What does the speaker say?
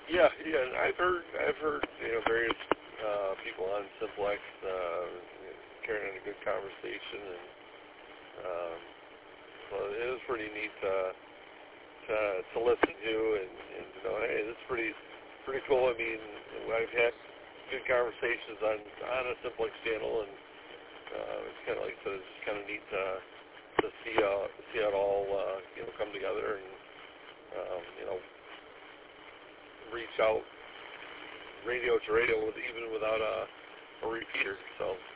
yeah. And I've heard various people on Simplex carrying on a good conversation, and um, so it was pretty neat to listen to and to know, hey, this is pretty cool. I mean, I've had good conversations on a Simplex channel, and it's kind of like I said, it's just kind of neat to see how it all come together and reach out radio to radio even without a repeater. So